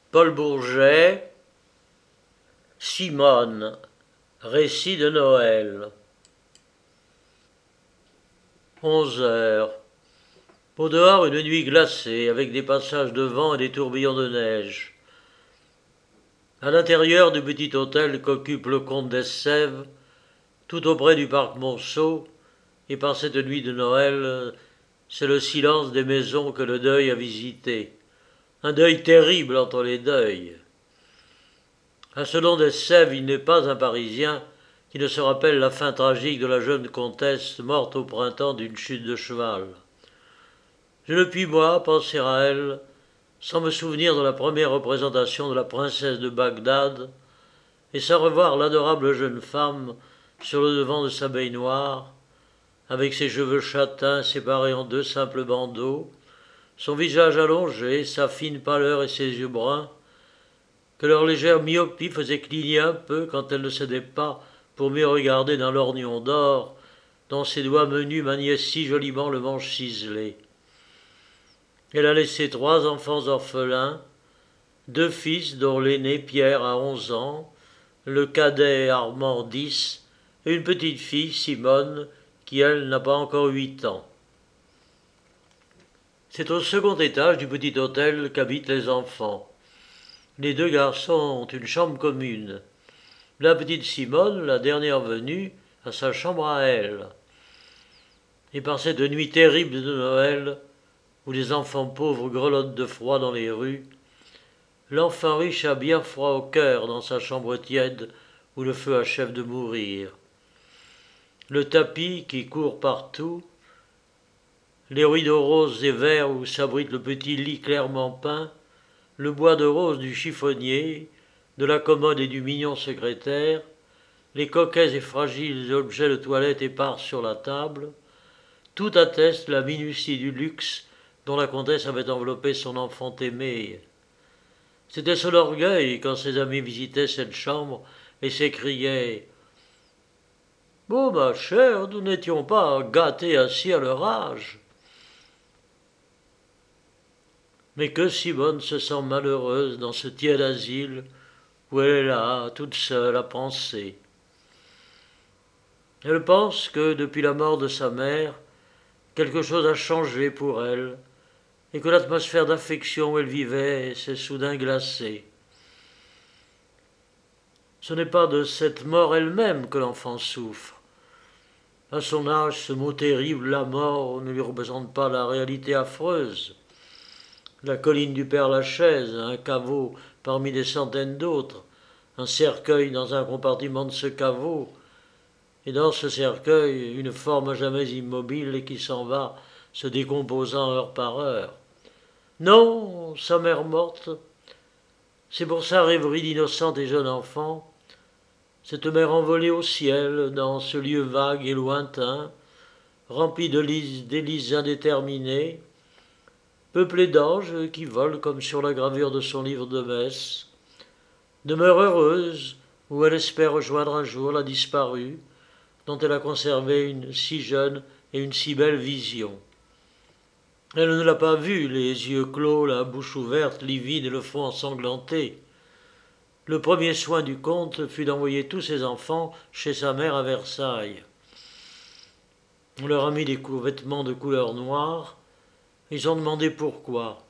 Paul Bourget, Simone, récit de Noël. 11 heures. Au dehors, une nuit glacée, avec des passages de vent et des tourbillons de neige. À l'intérieur du petit hôtel qu'occupe le comte d'Essèves, tout auprès du parc Monceau, et par cette nuit de Noël, c'est le silence des maisons que le deuil a visitées. Un deuil terrible entre les deuils. À ce nom d'Essèves, il n'est pas un Parisien qui ne se rappelle la fin tragique de la jeune comtesse morte au printemps d'une chute de cheval. Je ne puis, moi, penser à elle sans me souvenir de la première représentation de la princesse de Bagdad et sans revoir l'adorable jeune femme sur le devant de sa baignoire, avec ses cheveux châtains séparés en deux simples bandeaux, son visage allongé, sa fine pâleur et ses yeux bruns, que leur légère myopie faisait cligner un peu quand elle ne cédait pas pour mieux regarder d'un lorgnon d'or dont ses doigts menus maniaient si joliment le manche ciselé. Elle a laissé 3 enfants orphelins, 2 fils dont l'aîné Pierre a 11 ans, le cadet Armand 10, et une petite fille, Simone, qui elle n'a pas encore 8 ans. C'est au second étage du petit hôtel qu'habitent les enfants. Les 2 garçons ont une chambre commune. La petite Simone, la dernière venue, a sa chambre à elle. Et par cette nuit terrible de Noël, où les enfants pauvres grelottent de froid dans les rues, l'enfant riche a bien froid au cœur dans sa chambre tiède où le feu achève de mourir. Le tapis qui court partout, les rideaux roses et verts où s'abrite le petit lit clairement peint, le bois de rose du chiffonnier, de la commode et du mignon secrétaire, les coquets et fragiles objets de toilette épars sur la table, tout atteste la minutie du luxe dont la comtesse avait enveloppé son enfant aimé. C'était son orgueil quand ses amis visitaient cette chambre et s'écriaient « Oh, ma chère, nous n'étions pas gâtés ainsi à leur âge !» Mais que Simone se sent malheureuse dans ce tiède asile où elle est là, toute seule, à penser. Elle pense que, depuis la mort de sa mère, quelque chose a changé pour elle, et que l'atmosphère d'affection où elle vivait s'est soudain glacée. Ce n'est pas de cette mort elle-même que l'enfant souffre. À son âge, ce mot terrible, la mort, ne lui représente pas la réalité affreuse. La colline du Père-Lachaise, un caveau parmi des centaines d'autres, un cercueil dans un compartiment de ce caveau, et dans ce cercueil, une forme à jamais immobile et qui s'en va, se décomposant heure par heure. Non, sa mère morte, c'est pour sa rêverie d'innocente et jeune enfant, cette mère envolée au ciel, dans ce lieu vague et lointain, rempli de délices indéterminées, peuplé d'anges qui volent comme sur la gravure de son livre de messe, demeure heureuse où elle espère rejoindre un jour la disparue, dont elle a conservé une si jeune et une si belle vision. Elle ne l'a pas vue, les yeux clos, la bouche ouverte, livide et le front ensanglanté. Le premier soin du comte fut d'envoyer tous ses enfants chez sa mère à Versailles. On leur a mis des vêtements de couleur noire. Ils ont demandé pourquoi.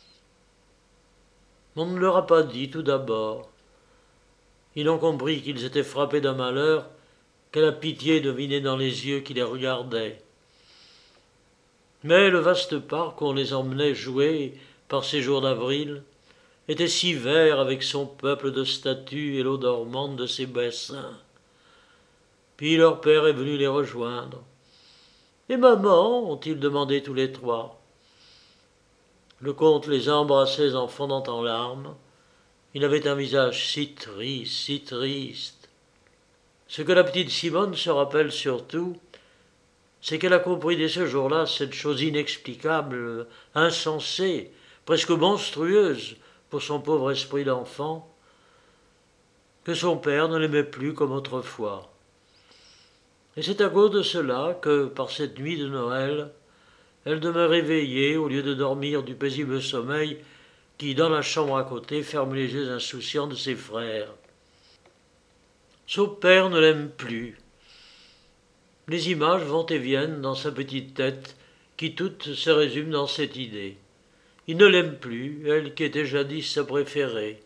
On ne leur a pas dit tout d'abord. Ils ont compris qu'ils étaient frappés d'un malheur que la pitié devinait dans les yeux qui les regardaient. Mais le vaste parc où on les emmenait jouer par ces jours d'avril était si vert avec son peuple de statues et l'eau dormante de ses bassins. Puis leur père est venu les rejoindre. « Et maman ?» ont-ils demandé tous les 3. Le comte les a embrassés en fondant en larmes. Il avait un visage si triste, si triste. Ce que la petite Simone se rappelle surtout, c'est qu'elle a compris dès ce jour-là cette chose inexplicable, insensée, presque monstrueuse pour son pauvre esprit d'enfant, que son père ne l'aimait plus comme autrefois. Et c'est à cause de cela que, par cette nuit de Noël, elle demeure éveillée au lieu de dormir du paisible sommeil qui, dans la chambre à côté, ferme les yeux insouciants de ses frères. Son père ne l'aime plus. Les images vont et viennent dans sa petite tête, qui toutes se résument dans cette idée. Il ne l'aime plus, elle qui était jadis sa préférée.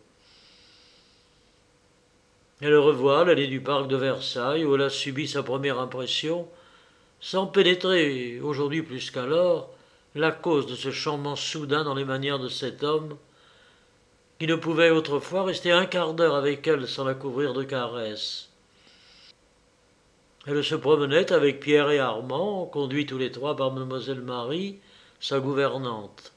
Elle le revoit à l'allée du parc de Versailles, où elle a subi sa première impression, sans pénétrer, aujourd'hui plus qu'alors, la cause de ce changement soudain dans les manières de cet homme, qui ne pouvait autrefois rester un quart d'heure avec elle sans la couvrir de caresses. Elle se promenait avec Pierre et Armand, conduits tous les trois par mademoiselle Marie, sa gouvernante.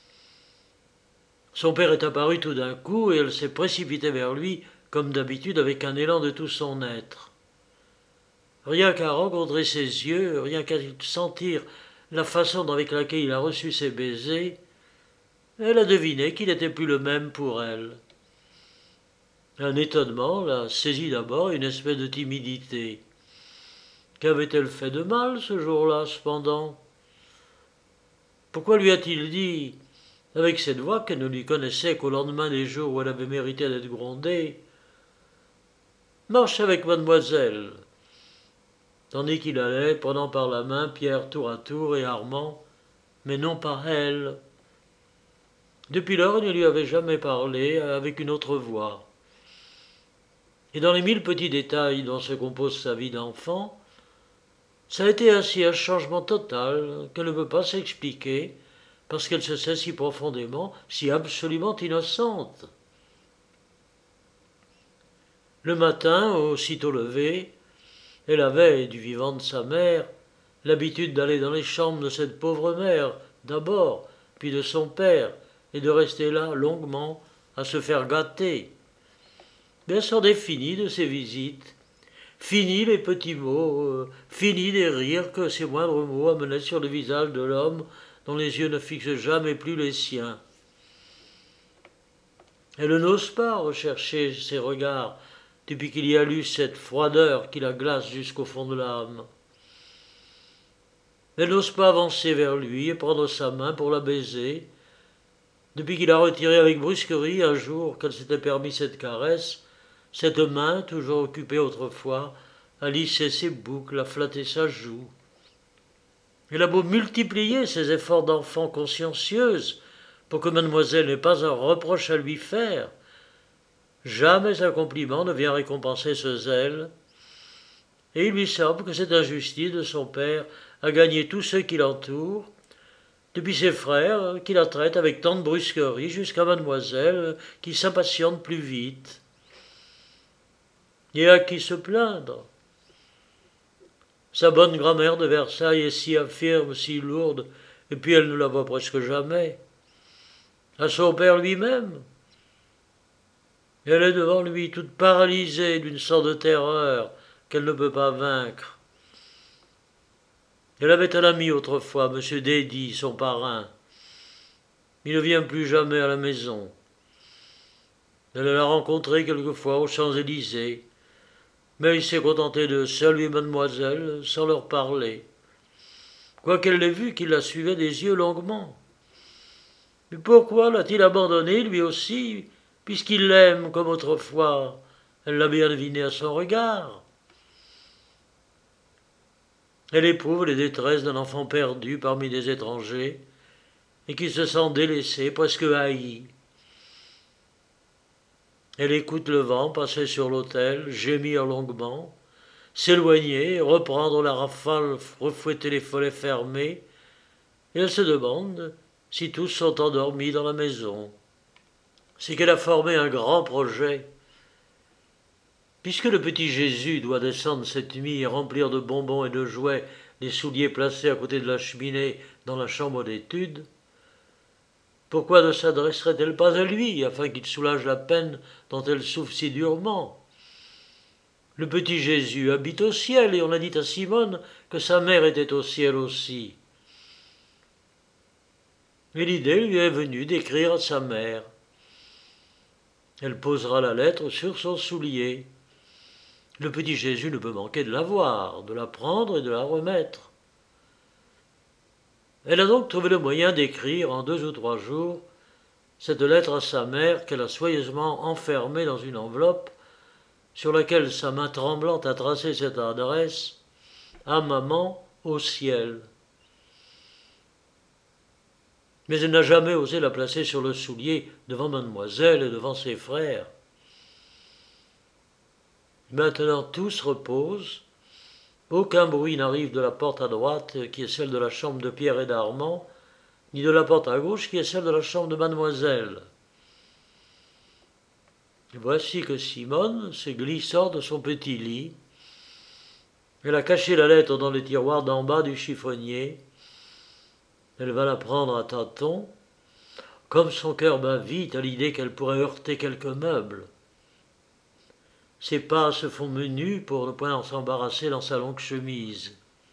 Son père est apparu tout d'un coup et elle s'est précipitée vers lui, comme d'habitude, avec un élan de tout son être. Rien qu'à rencontrer ses yeux, rien qu'à sentir la façon avec laquelle il a reçu ses baisers, elle a deviné qu'il n'était plus le même pour elle. Un étonnement l'a saisi d'abord, une espèce de timidité. Qu'avait-elle fait de mal ce jour-là, cependant? Pourquoi lui a-t-il dit, avec cette voix qu'elle ne lui connaissait qu'au lendemain des jours où elle avait mérité d'être grondée, « Marche avec mademoiselle », tandis qu'il allait, prenant par la main Pierre tour à tour et Armand, mais non pas elle. Depuis lors, il ne lui avait jamais parlé avec une autre voix. Et dans les 1000 petits détails dont se compose sa vie d'enfant, ça a été ainsi un changement total qu'elle ne peut pas s'expliquer parce qu'elle se sait si profondément, si absolument innocente. Le matin, aussitôt levée, elle avait, du vivant de sa mère, l'habitude d'aller dans les chambres de cette pauvre mère, d'abord, puis de son père, et de rester là longuement à se faire gâter. Mais elle s'en est finie de ces visites. Fini les petits mots, fini les rires que ces moindres mots amenaient sur le visage de l'homme dont les yeux ne fixent jamais plus les siens. Elle n'ose pas rechercher ses regards depuis qu'il y a lu cette froideur qui la glace jusqu'au fond de l'âme. Elle n'ose pas avancer vers lui et prendre sa main pour la baiser, depuis qu'il a retiré avec brusquerie un jour qu'elle s'était permis cette caresse, cette main, toujours occupée autrefois, à lisser ses boucles, à flatter sa joue. Elle a beau multiplier ses efforts d'enfant consciencieuse pour que mademoiselle n'ait pas un reproche à lui faire, jamais un compliment ne vient récompenser ce zèle, et il lui semble que cette injustice de son père a gagné tous ceux qui l'entourent, depuis ses frères qui la traitent avec tant de brusquerie jusqu'à mademoiselle qui s'impatiente plus vite. Et à qui se plaindre? Sa bonne grand-mère de Versailles est si infirme, si lourde, et puis elle ne la voit presque jamais. À son père lui-même. Elle est devant lui, toute paralysée d'une sorte de terreur qu'elle ne peut pas vaincre. Elle avait un ami autrefois, M. Dédy, son parrain. Il ne vient plus jamais à la maison. Elle l'a rencontré quelquefois aux Champs-Élysées, mais il s'est contenté de saluer mademoiselle sans leur parler, quoiqu'elle l'ait vu qu'il la suivait des yeux longuement. Mais pourquoi l'a-t-il abandonnée, lui aussi, puisqu'il l'aime comme autrefois? Elle l'a bien deviné à son regard. Elle éprouve les détresses d'un enfant perdu parmi des étrangers et qui se sent délaissé, presque haï. Elle écoute le vent passer sur l'autel, gémir longuement, s'éloigner, reprendre la rafale, refouetter les follets fermés, et elle se demande si tous sont endormis dans la maison. C'est qu'elle a formé un grand projet. Puisque le petit Jésus doit descendre cette nuit et remplir de bonbons et de jouets les souliers placés à côté de la cheminée dans la chambre d'études, pourquoi ne s'adresserait-elle pas à lui, afin qu'il soulage la peine dont elle souffre si durement? Le petit Jésus habite au ciel, et on a dit à Simone que sa mère était au ciel aussi. Et l'idée lui est venue d'écrire à sa mère. Elle posera la lettre sur son soulier. Le petit Jésus ne peut manquer de la voir, de la prendre et de la remettre. Elle a donc trouvé le moyen d'écrire en 2 ou 3 jours cette lettre à sa mère qu'elle a soigneusement enfermée dans une enveloppe sur laquelle sa main tremblante a tracé cette adresse: à maman, au ciel. Mais elle n'a jamais osé la placer sur le soulier devant mademoiselle et devant ses frères. Maintenant tout se repose. Aucun bruit n'arrive de la porte à droite, qui est celle de la chambre de Pierre et d'Armand, ni de la porte à gauche, qui est celle de la chambre de mademoiselle. Et voici que Simone se glissant de son petit lit. Elle a caché la lettre dans le tiroir d'en bas du chiffonnier. Elle va la prendre à tâtons, comme son cœur bat vite à l'idée qu'elle pourrait heurter quelques meubles. Ses pas se font menus pour ne point s'embarrasser dans sa longue chemise.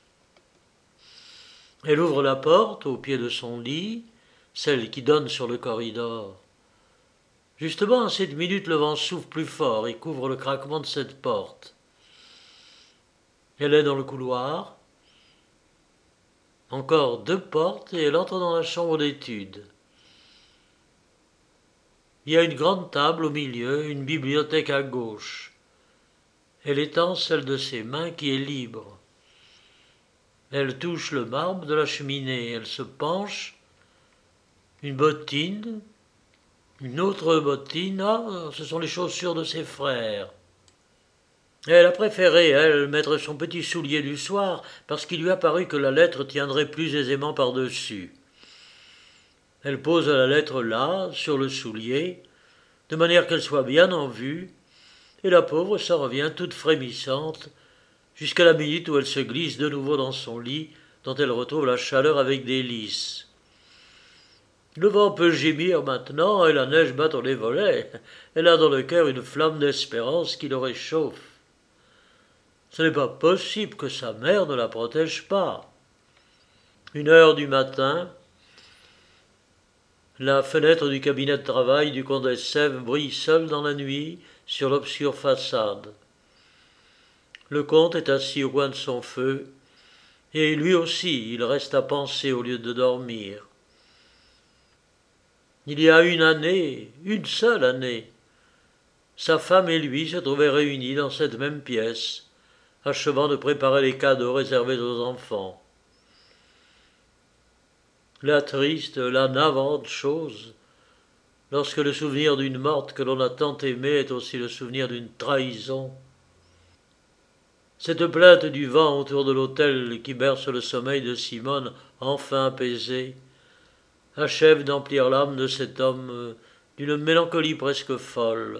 Elle ouvre la porte au pied de son lit, celle qui donne sur le corridor. Justement, à cette minute, le vent souffle plus fort et couvre le craquement de cette porte. Elle est dans le couloir. Encore 2 portes et elle entre dans la chambre d'études. Il y a une grande table au milieu, une bibliothèque à gauche. Elle étend celle de ses mains qui est libre. Elle touche le marbre de la cheminée, elle se penche. Une bottine, une autre bottine, ce sont les chaussures de ses frères. Elle a préféré, elle, mettre son petit soulier du soir parce qu'il lui a paru que la lettre tiendrait plus aisément par-dessus. Elle pose la lettre là, sur le soulier, de manière qu'elle soit bien en vue, et la pauvre s'en revient toute frémissante, jusqu'à la minute où elle se glisse de nouveau dans son lit, dont elle retrouve la chaleur avec délice. Le vent peut gémir maintenant, et la neige battre les volets. Elle a dans le cœur une flamme d'espérance qui le réchauffe. Ce n'est pas possible que sa mère ne la protège pas. 1 heure du matin, la fenêtre du cabinet de travail du comte d'Essèves brille seule dans la nuit sur l'obscure façade. Le comte est assis au coin de son feu, et lui aussi, il reste à penser au lieu de dormir. Il y a 1 année, une seule année, sa femme et lui se trouvaient réunis dans cette même pièce, achevant de préparer les cadeaux réservés aux enfants. La triste, la navrante chose, lorsque le souvenir d'une morte que l'on a tant aimée est aussi le souvenir d'une trahison. Cette plainte du vent autour de l'autel qui berce le sommeil de Simone, enfin apaisée, achève d'emplir l'âme de cet homme d'une mélancolie presque folle.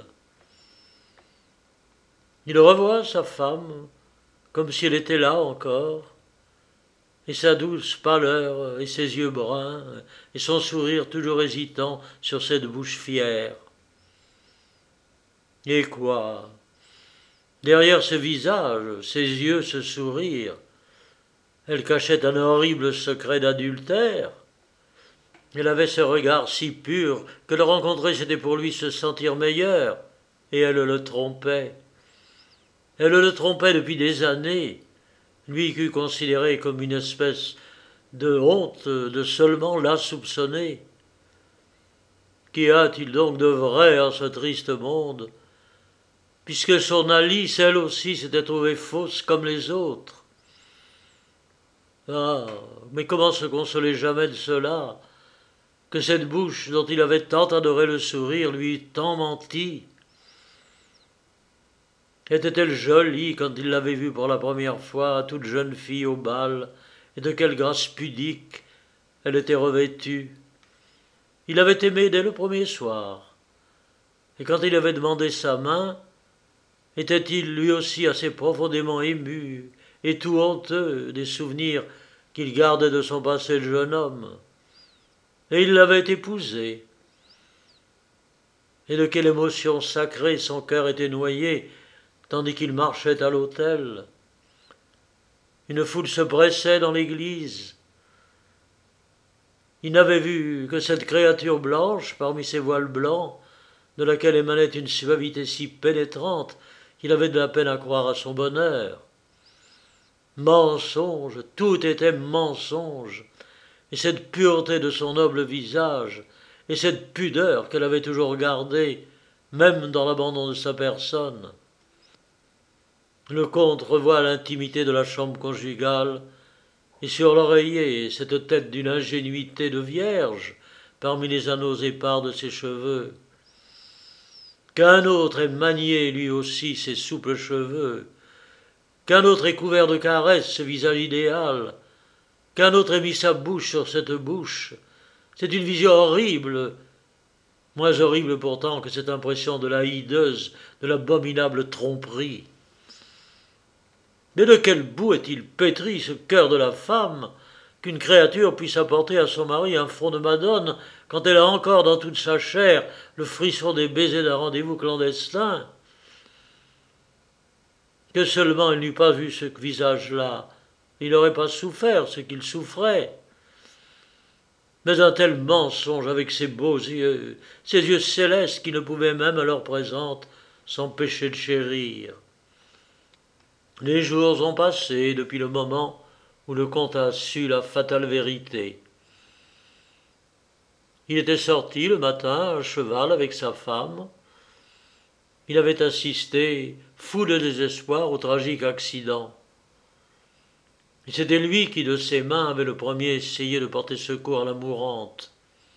Il revoit sa femme, comme si elle était là encore, et sa douce pâleur, et ses yeux bruns, et son sourire toujours hésitant sur cette bouche fière. Et quoi? Derrière ce visage, ces yeux, ce sourire, elle cachait un horrible secret d'adultère. Elle avait ce regard si pur que le rencontrer c'était pour lui se sentir meilleur, et elle le trompait. Elle le trompait depuis des années, lui qu'eût considéré comme une espèce de honte de seulement la soupçonner. Qu'y a-t-il donc de vrai en ce triste monde, puisque son Alice, elle aussi, s'était trouvée fausse comme les autres? Ah, mais comment se consoler jamais de cela, que cette bouche dont il avait tant adoré le sourire lui eût tant menti? Était-elle jolie quand il l'avait vue pour la première fois, toute jeune fille au bal, et de quelle grâce pudique elle était revêtue? Il avait aimé dès le premier soir, et quand il avait demandé sa main, était-il lui aussi assez profondément ému et tout honteux des souvenirs qu'il gardait de son passé de jeune homme? Et il l'avait épousée. Et de quelle émotion sacrée son cœur était noyé tandis qu'il marchait à l'autel. Une foule se pressait dans l'église. Il n'avait vu que cette créature blanche parmi ces voiles blancs, de laquelle émanait une suavité si pénétrante qu'il avait de la peine à croire à son bonheur. Mensonge, tout était mensonge, et cette pureté de son noble visage et cette pudeur qu'elle avait toujours gardée, même dans l'abandon de sa personne. Le comte revoit l'intimité de la chambre conjugale, et sur l'oreiller cette tête d'une ingénuité de vierge parmi les anneaux épars de ses cheveux. Qu'un autre ait manié lui aussi ses souples cheveux, qu'un autre ait couvert de caresses ce visage idéal, qu'un autre ait mis sa bouche sur cette bouche, c'est une vision horrible, moins horrible pourtant que cette impression de la hideuse, de l'abominable tromperie. Mais de quel bout est-il pétri ce cœur de la femme, qu'une créature puisse apporter à son mari un front de madone quand elle a encore dans toute sa chair le frisson des baisers d'un rendez-vous clandestin? Que seulement elle n'eût pas vu ce visage-là, il n'aurait pas souffert ce qu'il souffrait. Mais un tel mensonge avec ses beaux yeux, ces yeux célestes qui ne pouvaient même à l'heure présente s'empêcher de chérir. Les jours ont passé depuis le moment où le comte a su la fatale vérité. Il était sorti le matin à cheval avec sa femme. Il avait assisté, fou de désespoir, au tragique accident. Et c'était lui qui, de ses mains, avait le premier essayé de porter secours à la mourante.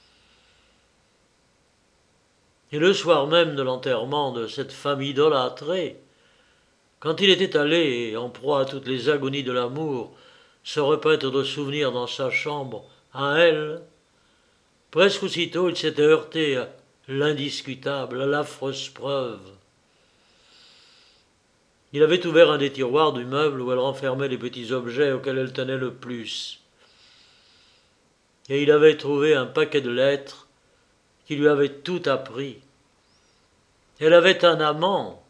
Et le soir même de l'enterrement de cette femme idolâtrée, quand il était allé, en proie à toutes les agonies de l'amour, se repaître de souvenirs dans sa chambre, à elle, presque aussitôt il s'était heurté à l'indiscutable, à l'affreuse preuve. Il avait ouvert un des tiroirs du meuble où elle renfermait les petits objets auxquels elle tenait le plus. Et il avait trouvé un paquet de lettres qui lui avait tout appris. Elle avait un amant.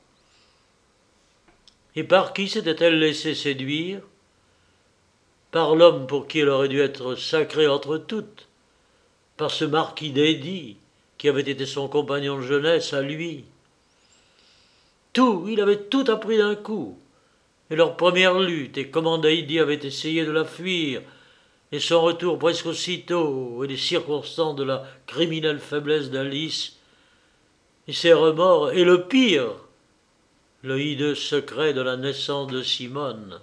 Et par qui s'était-elle laissée séduire? Par l'homme pour qui elle aurait dû être sacrée entre toutes, par ce marquis d'Edy, qui avait été son compagnon de jeunesse à lui. Tout, il avait tout appris d'un coup, et leur première lutte, et comment D'Edy avait essayé de la fuir, et son retour presque aussitôt, et les circonstances de la criminelle faiblesse d'Alice, et ses remords, et le pire, le hideux secret de la naissance de Simone.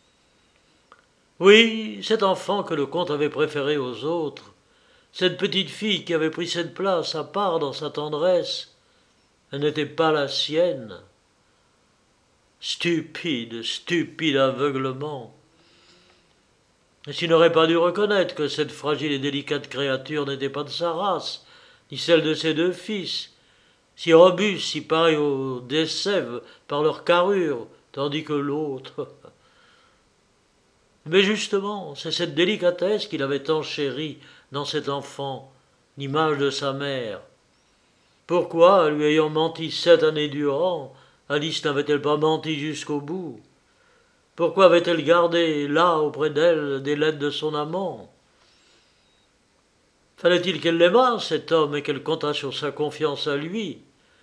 Oui, cet enfant que le comte avait préféré aux autres, cette petite fille qui avait pris cette place à part dans sa tendresse, elle n'était pas la sienne. Stupide, stupide aveuglement. Et s'il n'aurait pas dû reconnaître que cette fragile et délicate créature n'était pas de sa race, ni celle de ses deux fils, si robustes, si pareils aux décèves par leur carrure, tandis que l'autre... Mais justement, c'est cette délicatesse qu'il avait tant chérie dans cet enfant, l'image de sa mère. Pourquoi, lui ayant menti 7 années durant, Alice n'avait-elle pas menti jusqu'au bout? Pourquoi avait-elle gardé là auprès d'elle des lettres de son amant? Fallait-il qu'elle l'aimât, cet homme, et qu'elle comptât sur sa confiance à lui?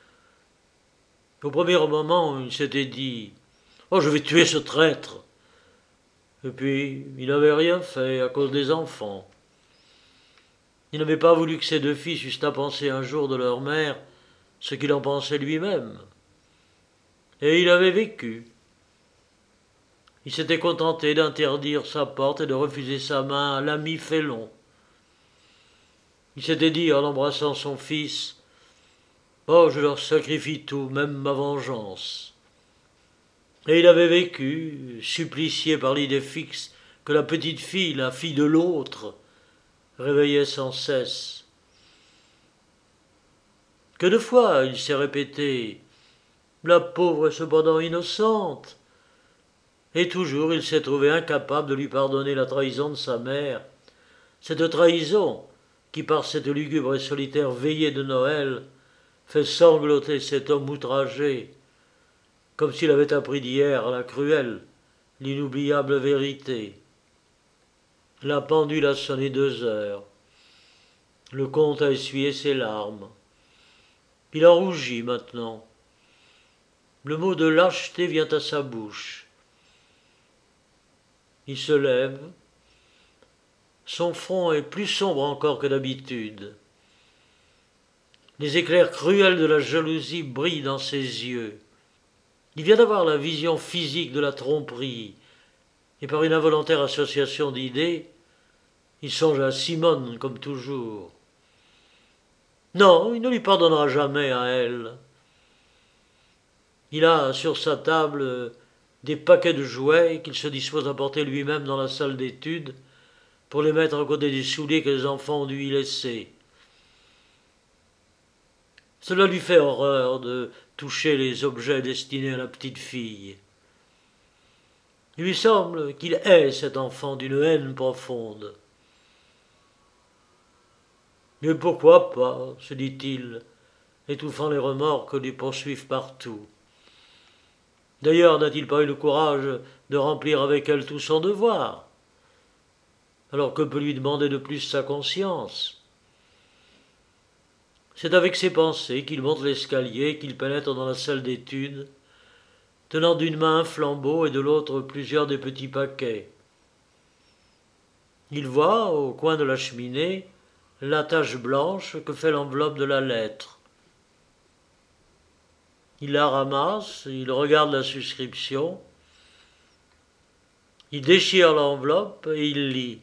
Au premier moment, il s'était dit « Oh, je vais tuer ce traître !» Et puis, il n'avait rien fait à cause des enfants. Il n'avait pas voulu que ses deux fils eussent à penser un jour de leur mère ce qu'il en pensait lui-même. Et il avait vécu. Il s'était contenté d'interdire sa porte et de refuser sa main à l'ami félon. Il s'était dit en embrassant son fils « Oh, je leur sacrifie tout, même ma vengeance !» Et il avait vécu, supplicié par l'idée fixe que la petite fille, la fille de l'autre, réveillait sans cesse. Que de fois il s'est répété « La pauvre est cependant innocente !» Et toujours il s'est trouvé incapable de lui pardonner la trahison de sa mère, cette trahison qui, par cette lugubre et solitaire veillée de Noël, fait sangloter cet homme outragé, comme s'il avait appris d'hier la cruelle, l'inoubliable vérité. La pendule a sonné 2 heures. Le comte a essuyé ses larmes. Il en rougit maintenant. Le mot de lâcheté vient à sa bouche. Il se lève. Son front est plus sombre encore que d'habitude. Les éclairs cruels de la jalousie brillent dans ses yeux. Il vient d'avoir la vision physique de la tromperie, et par une involontaire association d'idées, il songe à Simone comme toujours. Non, il ne lui pardonnera jamais à elle. Il a sur sa table des paquets de jouets qu'il se dispose à porter lui-même dans la salle d'études pour les mettre à côté des souliers que les enfants ont dû y laisser. Cela lui fait horreur de toucher les objets destinés à la petite fille. Il lui semble qu'il hait cet enfant d'une haine profonde. Mais pourquoi pas, se dit-il, étouffant les remords que lui poursuivent partout. D'ailleurs, n'a-t-il pas eu le courage de remplir avec elle tout son devoir? Alors que peut lui demander de plus sa conscience? C'est avec ces pensées qu'il monte l'escalier, qu'il pénètre dans la salle d'études, tenant d'une main un flambeau et de l'autre plusieurs des petits paquets. Il voit, au coin de la cheminée, la tache blanche que fait l'enveloppe de la lettre. Il la ramasse, il regarde la suscription, il déchire l'enveloppe et il lit.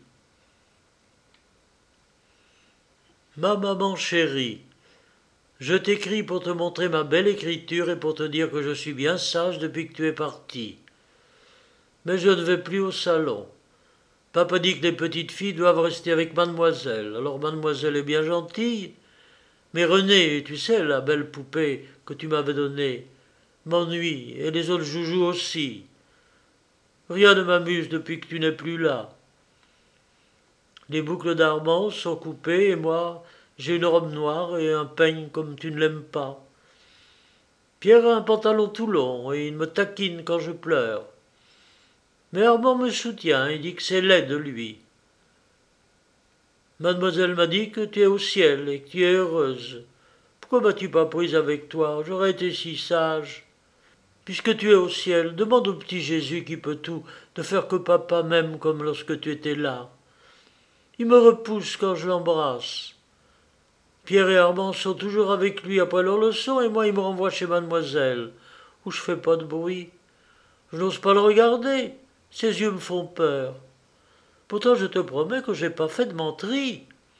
Ma maman chérie, je t'écris pour te montrer ma belle écriture et pour te dire que je suis bien sage depuis que tu es parti. Mais je ne vais plus au salon. Papa dit que les petites filles doivent rester avec mademoiselle. Alors mademoiselle est bien gentille. Mais Renée, tu sais, la belle poupée que tu m'avais donnée, m'ennuie, et les autres joujoux aussi. Rien ne m'amuse depuis que tu n'es plus là. Les boucles d'Armand sont coupées, et moi, j'ai une robe noire et un peigne comme tu ne l'aimes pas. Pierre a un pantalon tout long, et il me taquine quand je pleure. Mais Armand me soutient et dit que c'est laid de lui. Mademoiselle m'a dit que tu es au ciel et que tu es heureuse. Pourquoi m'as-tu pas prise avec toi? J'aurais été si sage. Puisque tu es au ciel, demande au petit Jésus qui peut tout, de faire que papa m'aime comme lorsque tu étais là. Il me repousse quand je l'embrasse. Pierre et Armand sont toujours avec lui après leur leçon et moi il me renvoie chez mademoiselle, où je fais pas de bruit. Je n'ose pas le regarder, ses yeux me font peur. Pourtant je te promets que j'ai pas fait de menterie.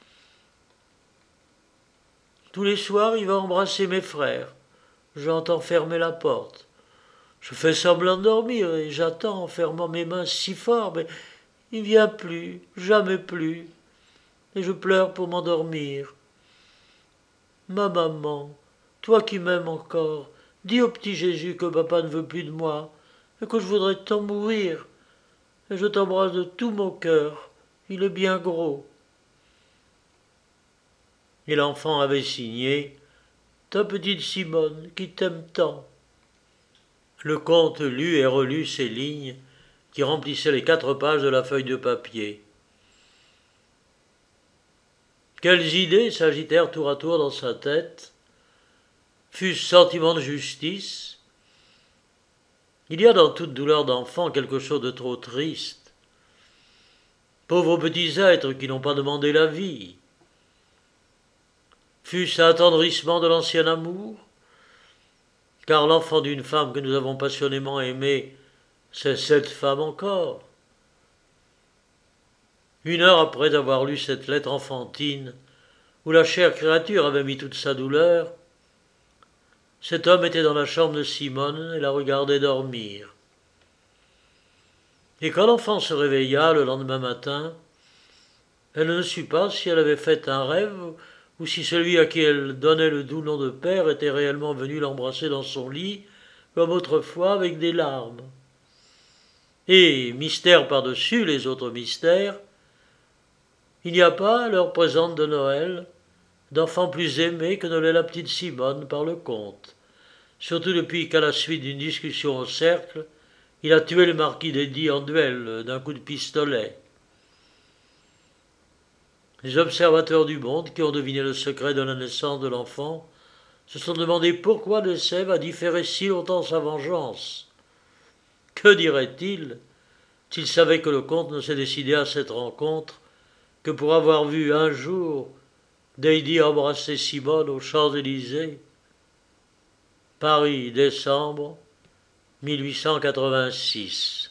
Tous les soirs il va embrasser mes frères. J'entends fermer la porte. Je fais semblant de dormir et j'attends en fermant mes mains si fort, mais il ne vient plus, jamais plus. Et je pleure pour m'endormir. Ma maman, toi qui m'aimes encore, dis au petit Jésus que papa ne veut plus de moi, et que je voudrais tant mourir. Et je t'embrasse de tout mon cœur, il est bien gros. Et l'enfant avait signé ta petite Simone qui t'aime tant. Le comte lut et relut ces lignes qui remplissaient les 4 pages de la feuille de papier. Quelles idées s'agitèrent tour à tour dans sa tête? Fut-ce sentiment de justice? Il y a dans toute douleur d'enfant quelque chose de trop triste. Pauvres petits êtres qui n'ont pas demandé la vie. Fut-ce attendrissement de l'ancien amour? Car l'enfant d'une femme que nous avons passionnément aimée, c'est cette femme encore. 1 heure après avoir lu cette lettre enfantine, où la chère créature avait mis toute sa douleur, cet homme était dans la chambre de Simone et la regardait dormir. Et quand l'enfant se réveilla le lendemain matin, elle ne sut pas si elle avait fait un rêve ou si celui à qui elle donnait le doux nom de père était réellement venu l'embrasser dans son lit, comme autrefois avec des larmes. Et, mystère par-dessus les autres mystères, il n'y a pas, à l'heure présente de Noël, d'enfant plus aimé que ne l'est la petite Simone par le comte, surtout depuis qu'à la suite d'une discussion au cercle, il a tué le marquis d'Edy en duel d'un coup de pistolet. Les observateurs du monde qui ont deviné le secret de la naissance de l'enfant se sont demandé pourquoi de Sèvres a différé si longtemps sa vengeance. Que dirait-il s'il savait que le comte ne s'est décidé à cette rencontre que pour avoir vu un jour D'Heidi embrassait Simone aux Champs-Élysées. Paris, décembre 1886.